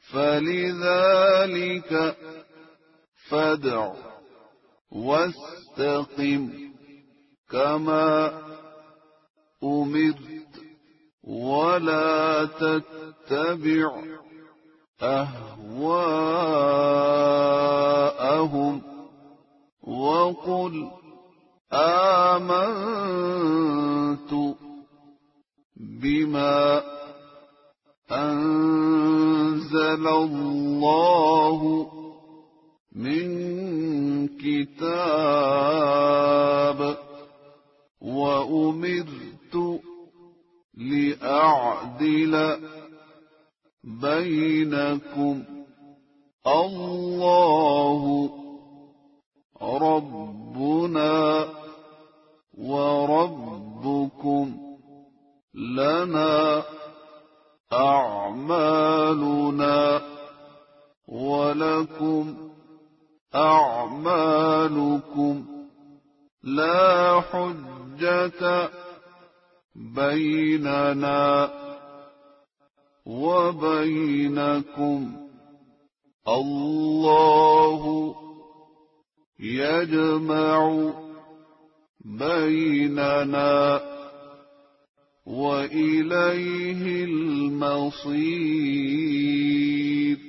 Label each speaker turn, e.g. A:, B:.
A: فلذلك فادع واستقم كما أمرت ولا تتبع أهواءهم وقل آمنت بما أنزل الله من كتاب وأمرت لأعدل بينكم الله ربنا وربكم لنا أعمالنا ولكم أعمالكم لا حجة بيننا وبينكم الله يجمع بيننا وإليه المصير.